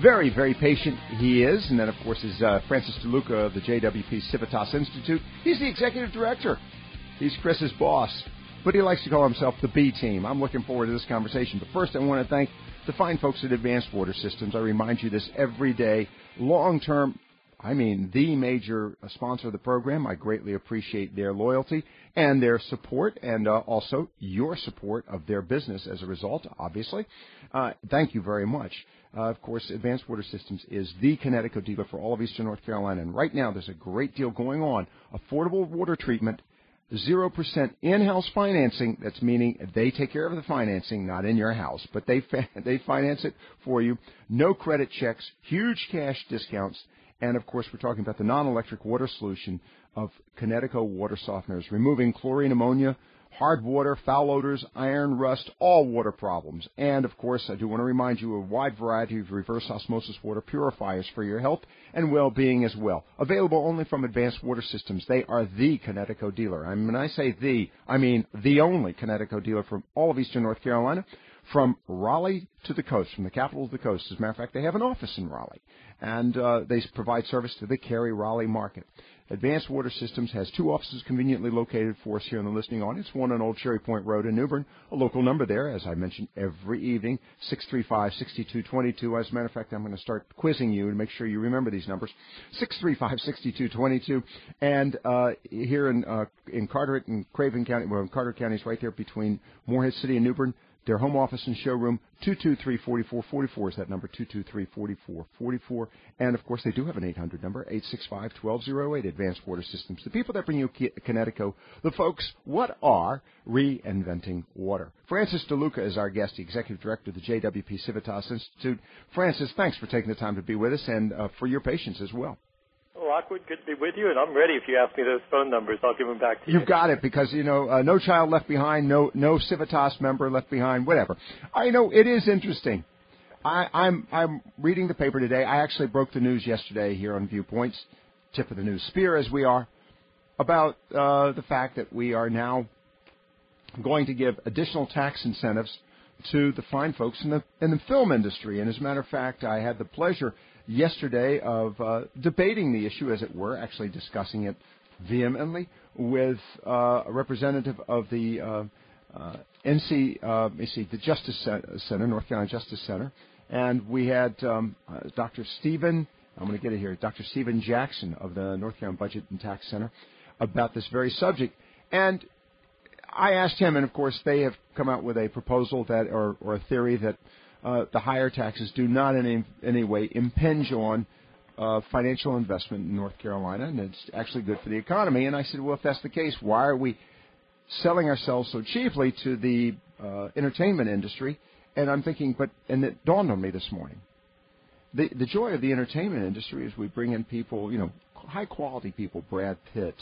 Very, very patient he is. And then, of course, is Francis DeLuca of the JWP Civitas Institute. He's the executive director. He's Chris's boss. But he likes to call himself the B team. I'm looking forward to this conversation. But first, I want to thank the fine folks at Advanced Water Systems. I remind you this every day. Long-term, the major sponsor of the program. I greatly appreciate their loyalty and their support, and also your support of their business as a result, obviously. Thank you very much. Of course, Advanced Water Systems is the Connecticut dealer for all of Eastern North Carolina, and right now there's a great deal going on. Affordable water treatment, 0% in-house financing. That's meaning they take care of the financing, not in your house, but they finance it for you. No credit checks, huge cash discounts, and, of course, we're talking about the non-electric water solution of Connecticut water softeners, removing chlorine, ammonia, hard water, foul odors, iron, rust, all water problems. And, of course, I do want to remind you of a wide variety of reverse osmosis water purifiers for your health and well-being as well. Available only from Advanced Water Systems. They are the Connecticut dealer. And when I say the, I mean the only Connecticut dealer from all of Eastern North Carolina, from Raleigh to the coast, from the capital to the coast. As a matter of fact, they have an office in Raleigh, and they provide service to the Cary-Raleigh market. Advanced Water Systems has two offices conveniently located for us here in the listening audience, one on Old Cherry Point Road in New Bern, a local number there, as I mentioned every evening, 635-6222. As a matter of fact, I'm going to start quizzing you to make sure you remember these numbers, 635-6222. And here in Carteret and Craven County, well, in Carteret County is right there between Morehead City and New Bern. Their home office and showroom, 223-4444 is that number, 223-4444. And, of course, they do have an 800 number, 865-1208, Advanced Water Systems. The people that bring you Connecticut, the folks, what are reinventing water? Francis DeLuca is our guest, the Executive Director of the JWP Civitas Institute. Francis, thanks for taking the time to be with us and for your patience as well. Lockwood, good to be with you, and I'm ready. If you ask me those phone numbers, I'll give them back to you. You've got it, because, no child left behind, no Civitas member left behind, whatever. I know it is interesting. I'm reading the paper today. I actually broke the news yesterday here on Viewpoints, tip of the news spear as we are, about the fact that we are now going to give additional tax incentives to the fine folks in the film industry. And as a matter of fact, I had the pleasure yesterday of debating the issue, as it were, actually discussing it vehemently with a representative of the the Justice Center, North Carolina Justice Center, and we had Dr. Stephen Jackson of the North Carolina Budget and Tax Center about this very subject. And I asked him, and of course they have come out with a proposal that, or a theory that the higher taxes do not in any way impinge on financial investment in North Carolina, and it's actually good for the economy. And I said, well, if that's the case, why are we selling ourselves so cheaply to the entertainment industry? And I'm thinking, and it dawned on me this morning, the joy of the entertainment industry is we bring in people, high-quality people, Brad Pitt,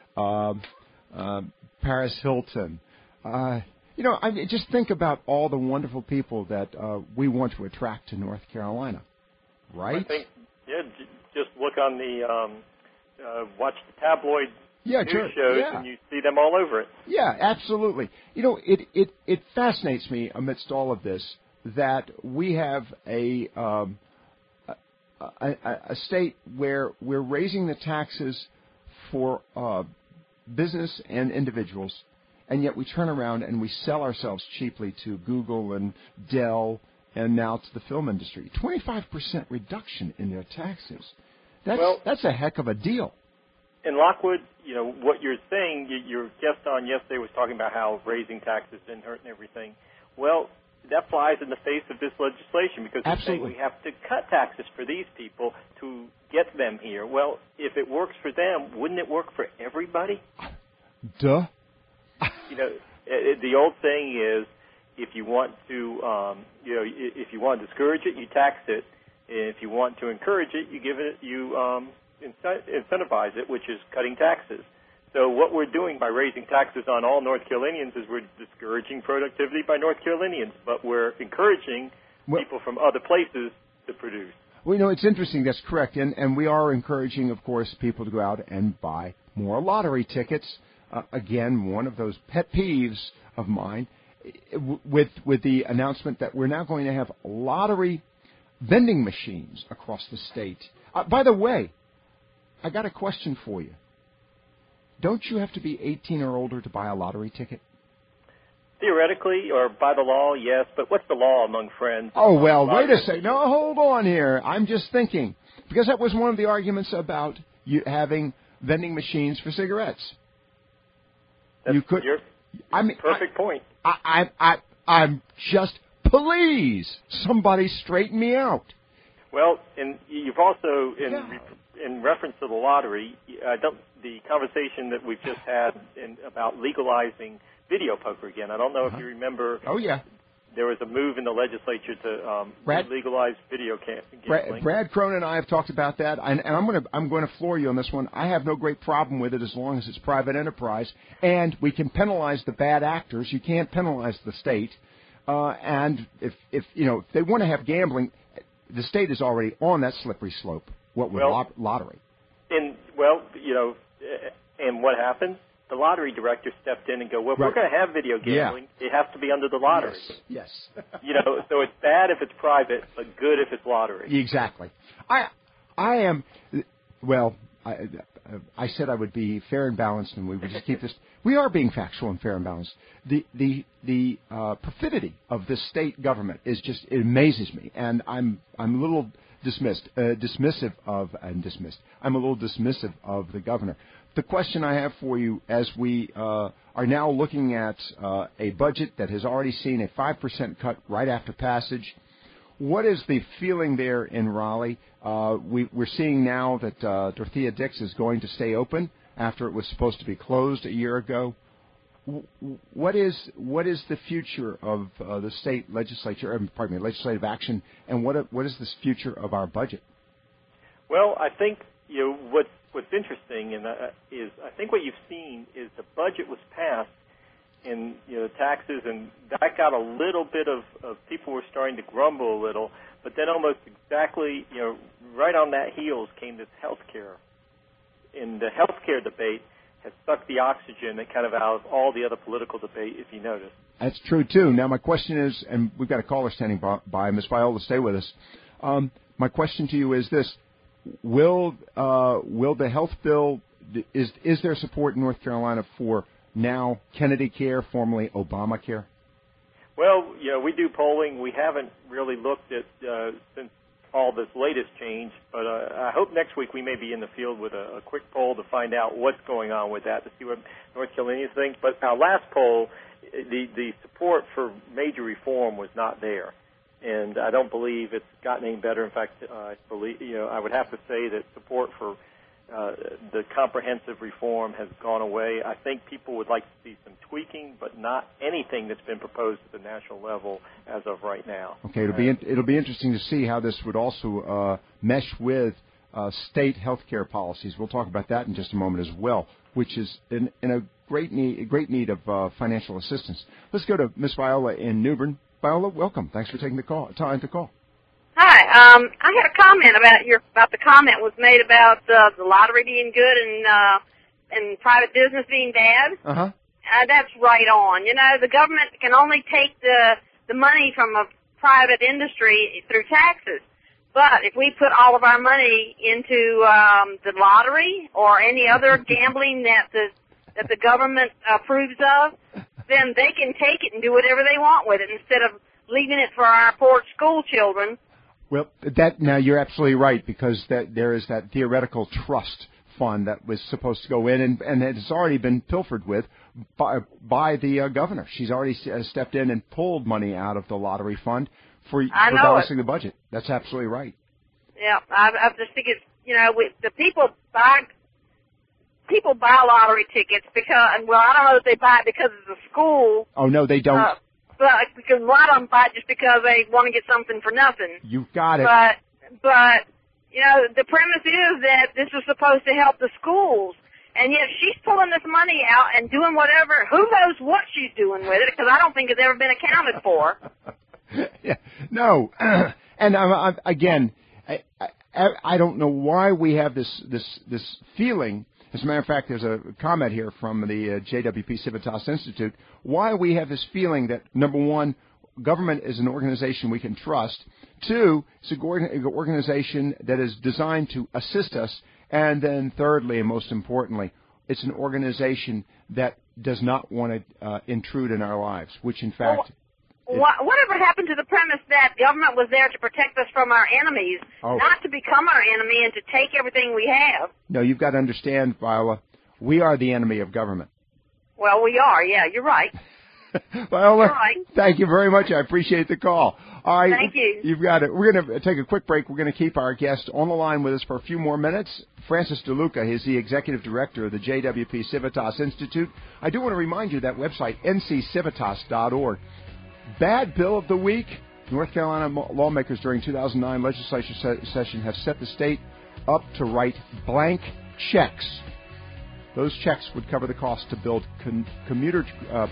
Paris Hilton, just think about all the wonderful people that we want to attract to North Carolina, right? I think, just look on the, watch the tabloid news shows, and you see them all over it. Yeah, absolutely. It fascinates me amidst all of this that we have a state where we're raising the taxes for business and individuals, and yet we turn around and we sell ourselves cheaply to Google and Dell and now to the film industry. 25% reduction in their taxes. That's a heck of a deal. In Lockwood, what you're saying, your guest on yesterday was talking about how raising taxes didn't hurt and everything. Well, that flies in the face of this legislation, because they're saying we have to cut taxes for these people to get them here. Well, if it works for them, wouldn't it work for everybody? Duh. The old saying is, if you want to, if you want to discourage it, you tax it. If you want to encourage it, you incentivize it, which is cutting taxes. So what we're doing by raising taxes on all North Carolinians is we're discouraging productivity by North Carolinians, but we're encouraging people from other places to produce. Well, it's interesting. That's correct. And we are encouraging, of course, people to go out and buy more lottery tickets. Again, one of those pet peeves of mine with the announcement that we're now going to have lottery vending machines across the state. By the way, I got a question for you. Don't you have to be 18 or older to buy a lottery ticket? Theoretically, or by the law, yes, but what's the law among friends? Oh, well, wait a second. No, hold on here. I'm just thinking, because that was one of the arguments about you having vending machines for cigarettes. That's you could. Perfect point. I'm just, please, somebody straighten me out. Well, and you've also, in reference to the lottery, the conversation that we've just had about legalizing video poker again. I don't know if you remember. Oh, yeah. There was a move in the legislature to legalize video gambling. Brad Cronin and I have talked about that, and I'm going to floor you on this one. I have no great problem with it as long as it's private enterprise, and we can penalize the bad actors. You can't penalize the state, and if they want to have gambling, the state is already on that slippery slope. What with lottery? And what happened? The lottery director stepped in and go, well, if we're going to have video gambling, it has to be under the lottery. Yes. So it's bad if it's private, but good if it's lottery. Exactly. I said I would be fair and balanced, and we would just keep this. We are being factual and fair and balanced. The perfidy of this state government is just, it amazes me, and I'm a little dismissive of the governor. The question I have for you, as we are now looking at a budget that has already seen a 5% cut right after passage, what is the feeling there in Raleigh? We're seeing now that Dorothea Dix is going to stay open after it was supposed to be closed a year ago. What is the future of the state legislature? Legislative action, and what is this future of our budget? Well, I think what's interesting is I think what you've seen is the budget was passed in taxes, and that got a little bit of people were starting to grumble a little, but then almost exactly right on that heels came this health care, and the health care debate has sucked the oxygen that kind of out of all the other political debate, if you notice. That's true, too. Now, my question is, and we've got a caller standing by. Ms. Viola, stay with us. My question to you is this. Will the health bill, is there support in North Carolina for now Kennedy Care, formerly Obamacare? Well, we do polling. We haven't really looked at since all this latest change, but I hope next week we may be in the field with a quick poll to find out what's going on with that, to see what North Carolinians think. But our last poll, the support for major reform was not there, and I don't believe it's gotten any better. In fact, I believe I would have to say that support for the comprehensive reform has gone away. I think people would like to see some tweaking, but not anything that's been proposed at the national level as of right now. Okay, it'll be interesting to see how this would also mesh with state health care policies. We'll talk about that in just a moment as well, which is in a great need of financial assistance. Let's go to Miss Viola in New Bern. Viola, welcome. Thanks for taking the time to call. Hi. I had a comment about the comment was made about the lottery being good and private business being bad. Uh-huh. That's right on. The government can only take the money from a private industry through taxes. But if we put all of our money into the lottery or any other gambling that the government approves of, then they can take it and do whatever they want with it instead of leaving it for our poor school children. Well, now you're absolutely right, because there is that theoretical trust fund that was supposed to go in, and it has already been pilfered with by the governor. She's already stepped in and pulled money out of the lottery fund for balancing the budget. That's absolutely right. Yeah, I just think it's the people buy lottery tickets because I don't know if they buy it because it's a school. Oh no, they don't. But because a lot of them buy it just because they want to get something for nothing. You've got it. But the premise is that this is supposed to help the schools, and yet she's pulling this money out and doing whatever. Who knows what she's doing with it? Because I don't think it's ever been accounted for. Yeah, no, and again, I don't know why we have this feeling. As a matter of fact, there's a comment here from the JWP Civitas Institute. Why we have this feeling that, number one, government is an organization we can trust. 2, it's an organization that is designed to assist us. And then thirdly, and most importantly, it's an organization that does not want to intrude in our lives, which in fact... Whatever happened to the premise that government was there to protect us from our enemies, not to become our enemy and to take everything we have? No, you've got to understand, Viola, we are the enemy of government. Well, we are, yeah, you're right. Viola, right. Thank you very much. I appreciate the call. All right, thank you. You've got it. We're going to take a quick break. We're going to keep our guest on the line with us for a few more minutes. Francis DeLuca is the executive director of the JWP Civitas Institute. I do want to remind you that website, nccivitas.org. Bad bill of the week. North Carolina lawmakers during 2009 legislature session have set the state up to write blank checks. Those checks would cover the cost to build commuter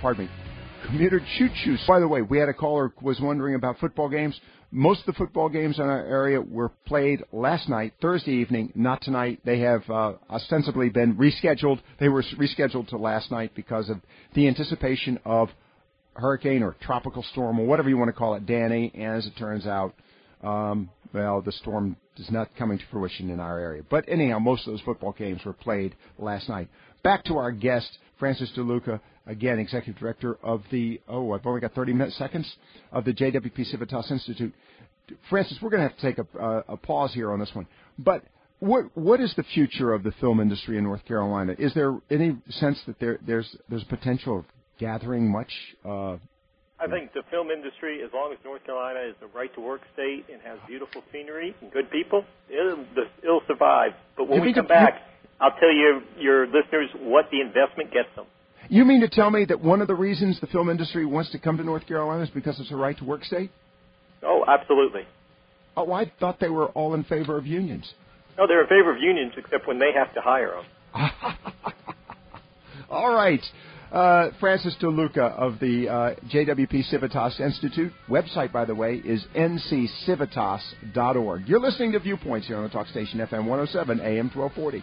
choo-choos. By the way, we had a caller who was wondering about football games. Most of the football games in our area were played last night, Thursday evening, not tonight. They have ostensibly been rescheduled. They were rescheduled to last night because of the anticipation of hurricane or tropical storm or whatever you want to call it, Danny. And as it turns out, the storm is not coming to fruition in our area. But anyhow, most of those football games were played last night. Back to our guest, Francis DeLuca, again, executive director of the, I've only got 30 seconds, of the JWP Civitas Institute. Francis, we're going to have to take a pause here on this one. But what is the future of the film industry in North Carolina? Is there any sense that there's potential of gathering much? I think the film industry, as long as North Carolina is the right-to-work state and has beautiful scenery and good people, it'll survive. But when we come back, I'll tell your listeners what the investment gets them. You mean to tell me that one of the reasons the film industry wants to come to North Carolina is because it's a right-to-work state? Oh, absolutely. Oh, I thought they were all in favor of unions. No, they're in favor of unions except when they have to hire them. All right. Francis DeLuca of the JWP Civitas Institute. Website, by the way, is nccivitas.org. You're listening to Viewpoints here on the Talk Station FM 107 AM 1240.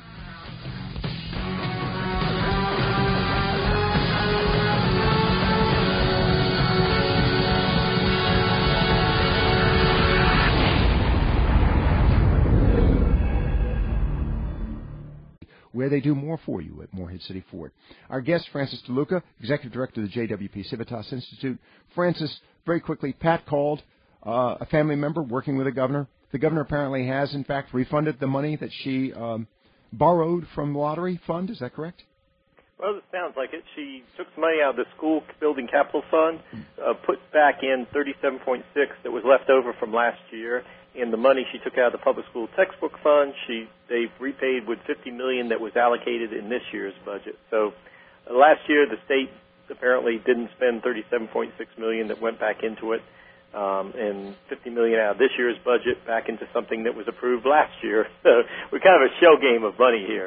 Where they do more for you at Morehead City Ford. Our guest, Francis DeLuca, Executive Director of the JWP Civitas Institute. Francis, very quickly, Pat called, a family member working with the governor. The governor apparently has, in fact, refunded the money that she borrowed from the lottery fund. Is that correct? Well, it sounds like it. She took some money out of the school building capital fund, put back in $37.6 that was left over from last year. And the money she took out of the public school textbook fund, they've repaid with $50 million that was allocated in this year's budget. So last year, the state apparently didn't spend $37.6 million that went back into it, and $50 million out of this year's budget back into something that was approved last year. So we're kind of a shell game of money here.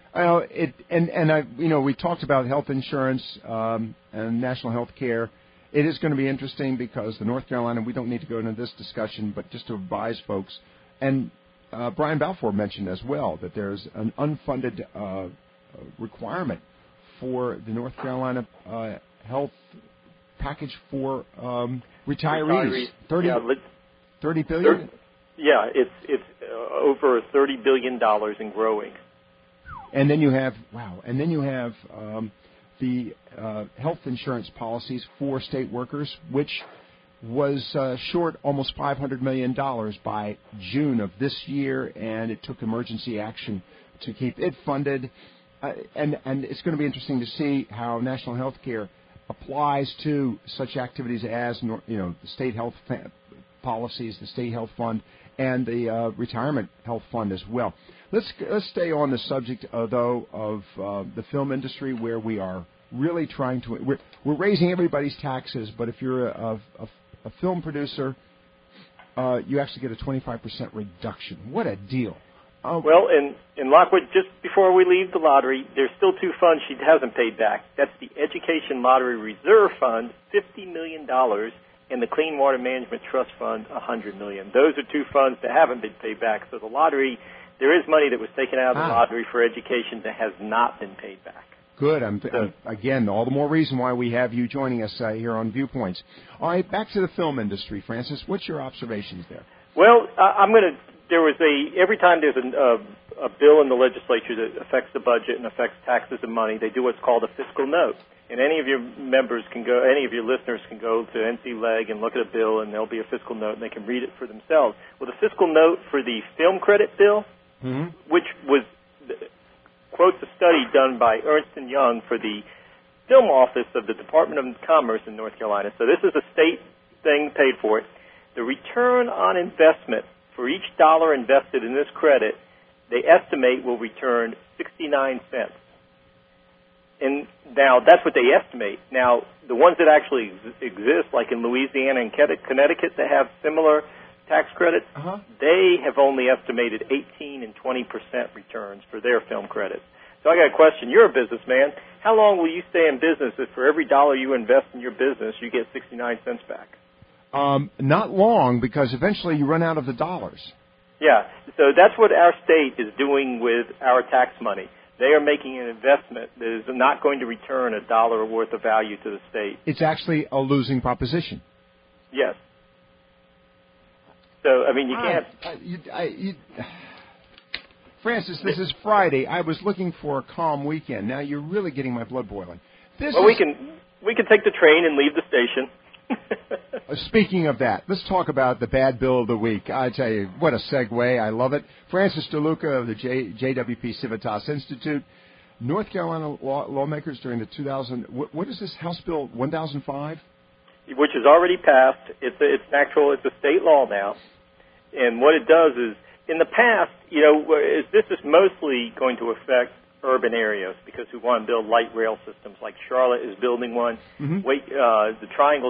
We talked about health insurance and national health care. It is going to be interesting because the North Carolina, we don't need to go into this discussion, but just to advise folks, and Brian Balfour mentioned as well that there's an unfunded requirement for the North Carolina health package for retirees. $30 billion? Yeah, it's over $30 billion and growing. And then you have, the health insurance policies for state workers, which was short almost $500 million by June of this year, and it took emergency action to keep it funded. And it's going to be interesting to see how national health care applies to such activities as, the state health policies, the state health fund, and the retirement health fund as well. Let's stay on the subject, though, of the film industry, where we are really trying to. We're raising everybody's taxes, but if you're a film producer, you actually get a 25% reduction. What a deal! Well, in Lockwood, just before we leave the lottery, there's still two funds she hasn't paid back. That's the Education Lottery Reserve Fund, $50 million, and the Clean Water Management Trust Fund, $100 million. Those are two funds that haven't been paid back. So the lottery, there is money that was taken out of the lottery for education that has not been paid back. Good. Again, all the more reason why we have you joining us here on Viewpoints. All right, back to the film industry, Francis. What's your observations there? Well, every time there's a bill in the legislature that affects the budget and affects taxes and money, they do what's called a fiscal note. And any of your listeners can go to NC-LEG and look at a bill, and there'll be a fiscal note, and they can read it for themselves. Well, the fiscal note for the film credit bill, which quotes a study done by Ernst & Young for the film office of the Department of Commerce in North Carolina. So this is a state thing paid for it. The return on investment for each dollar invested in this credit, they estimate will return 69 cents. And now that's what they estimate. Now, the ones that actually exist, like in Louisiana and Connecticut that have similar tax credits, they have only estimated 18 and 20% returns for their film credits. So I got a question. You're a businessman. How long will you stay in business if for every dollar you invest in your business, you get 69 cents back? Not long, because eventually you run out of the dollars. Yeah. So that's what our state is doing with our tax money. They are making an investment that is not going to return a dollar worth of value to the state. It's actually a losing proposition. Yes. So, I mean, you can't... Francis, this is Friday. I was looking for a calm weekend. Now you're really getting my blood boiling. We can take the train and leave the station. Speaking of that, let's talk about the bad bill of the week. I tell you, what a segue. I love it. Francis DeLuca of the JWP Civitas Institute. North Carolina lawmakers during the 2000... What is this, House Bill 1005? Which is already passed. It's a state law now. And what it does is, in the past, this is mostly going to affect urban areas because we want to build light rail systems. Like Charlotte is building one. The Triangle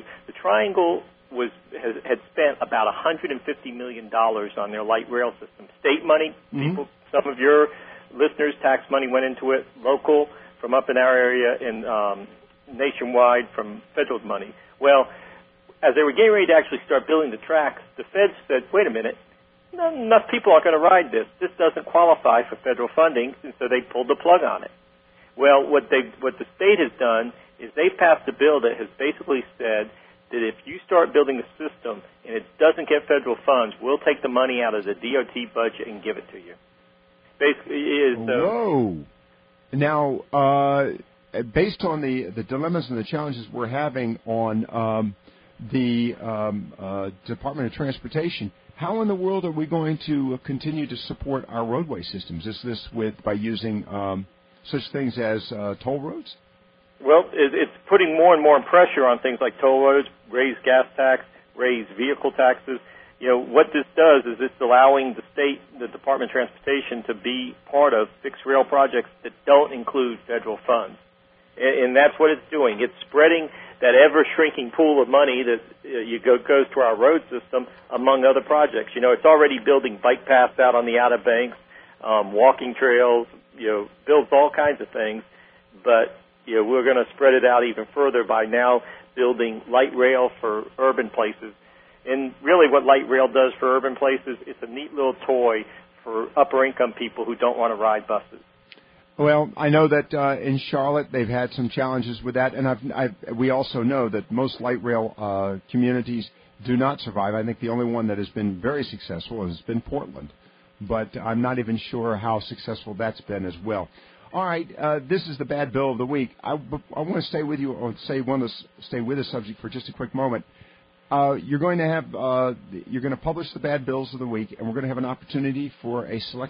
had spent about $150 million on their light rail system. State money, some of your listeners' tax money went into it. Local from up in our area, and nationwide from federal money. Well, as they were getting ready to actually start building the tracks, the feds said, "Wait a minute. Not enough people are going to ride this. This doesn't qualify for federal funding," and so they pulled the plug on it. Well, what the state has done is they passed a bill that has basically said that if you start building a system and it doesn't get federal funds, we'll take the money out of the DOT budget and give it to you. Basically, it is. Whoa! Now, based on the dilemmas and the challenges we're having on the Department of Transportation, how in the world are we going to continue to support our roadway systems? Is this by using such things as toll roads? Well, it's putting more and more pressure on things like toll roads, raised gas tax, raised vehicle taxes. What this does is it's allowing the Department of Transportation to be part of fixed rail projects that don't include federal funds. And that's what it's doing. It's spreading that ever-shrinking pool of money that goes to our road system among other projects. It's already building bike paths out on the Outer Banks, walking trails, builds all kinds of things. But, we're going to spread it out even further by now building light rail for urban places. And really what light rail does for urban places, it's a neat little toy for upper-income people who don't want to ride buses. Well, I know that in Charlotte they've had some challenges with that, and we also know that most light rail communities do not survive. I think the only one that has been very successful has been Portland, but I'm not even sure how successful that's been as well. All right, this is the bad bill of the week. I want to stay with you, or stay with the subject for just a quick moment. You're going to publish the bad bills of the week, and we're going to have an opportunity for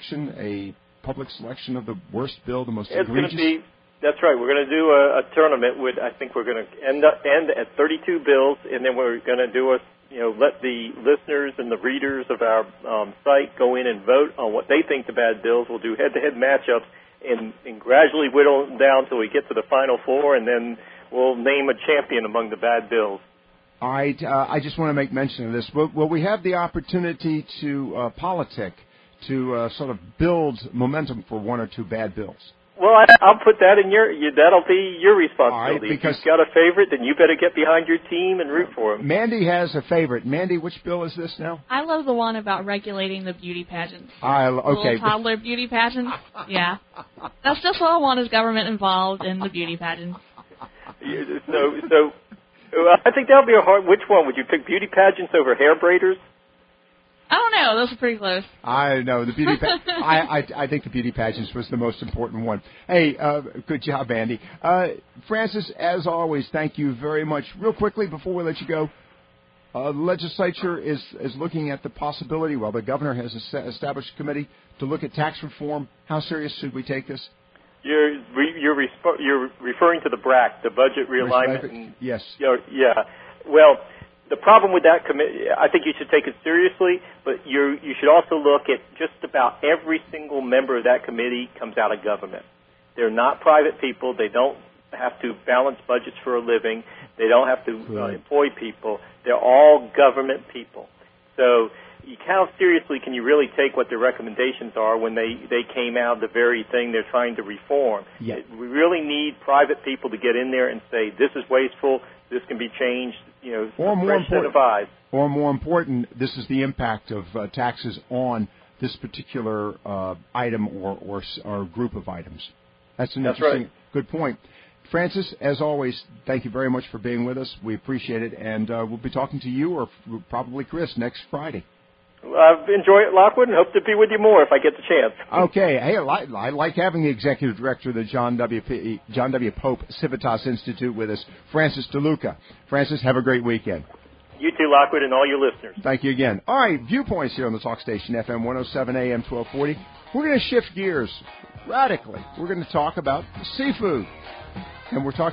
a public selection of the worst bill, the most egregious. That's right. We're going to do a tournament. I think we're going to end at 32 bills, and then we're going to do let the listeners and the readers of our site go in and vote on what they think the bad bills. We'll do head-to-head matchups and gradually whittle them down until we get to the final four, and then we'll name a champion among the bad bills. All right. I just want to make mention of this. Will we have the opportunity to politic, to sort of build momentum for one or two bad bills? Well, I'll put that in that'll be your responsibility. All right, because if you've got a favorite, then you better get behind your team and root for them. Mandy has a favorite. Mandy, which bill is this now? I love the one about regulating the beauty pageants. Okay. Little toddler beauty pageants. Yeah. That's just what I want is government involved in the beauty pageants. So I think that would be a hard. Which one? Would you pick beauty pageants over hair braiders? I don't know. Those are pretty close. I know the beauty. I think the beauty pageants was the most important one. Hey, good job, Andy. Francis, as always, thank you very much. Real quickly before we let you go, the legislature is looking at the possibility. Well, the governor has established a committee to look at tax reform. How serious should we take this? You're referring to the BRAC, the budget realignment. Yes. Yeah. Well. The problem with that committee, I think you should take it seriously, but you should also look at just about every single member of that committee comes out of government. They're not private people. They don't have to balance budgets for a living. They don't have to employ people. They're all government people. So how seriously can you really take what their recommendations are when they came out of the very thing they're trying to reform? Yeah. We really need private people to get in there and say, this is wasteful, this can be changed, or more important, this is the impact of taxes on this particular item or group of items. That's an interesting, good point. Francis, as always, thank you very much for being with us. We appreciate it, and we'll be talking to you or probably Chris next Friday. I've enjoyed it, Lockwood, and hope to be with you more if I get the chance. Okay. Hey, I like having the executive director of the John W. Pope Civitas Institute with us, Francis DeLuca. Francis, have a great weekend. You too, Lockwood, and all your listeners. Thank you again. All right, Viewpoints here on the Talk Station, FM 107 AM 1240. We're going to shift gears radically. We're going to talk about seafood, and we're talking